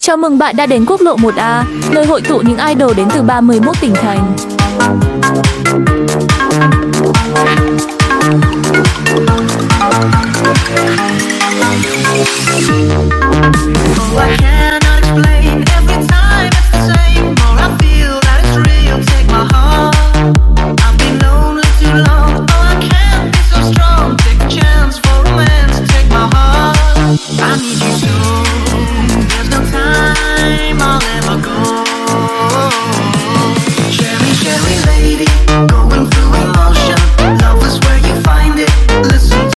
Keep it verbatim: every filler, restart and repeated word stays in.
Chào mừng bạn đã đến quốc lộ một A, nơi hội tụ những idol đến từ ba mươi mốt tỉnh thành. I need you soon. There's no time. All